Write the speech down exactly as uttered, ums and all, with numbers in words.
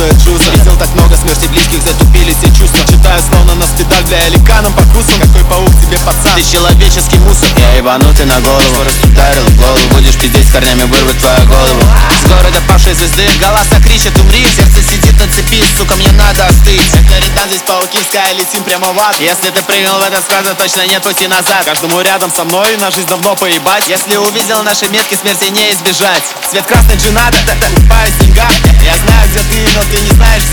используя джуз. Видел так много смерти близких, затупили все чувства. Читаю словно на спидах для эликаном по вкусу. Какой паук тебе, пацан, ты человеческий мусор. Я ебанутый на голову, скорость ударил в голову. Будешь пиздеть, с корнями вырвать твою голову. С города павшей звезды голоса кричат: умри. Сердце сидит на цепи, сука, мне надо остыть. Это рядом здесь паукинская, летим прямо в ад. Если ты принял в этот склад, точно нет пути назад. Каждому рядом со мной на жизнь давно поебать. Если увидел наши метки, смерти не избежать. Цвет красный джинада, купаюсь в деньгах. Я знаю, где ты, но ты не знаешь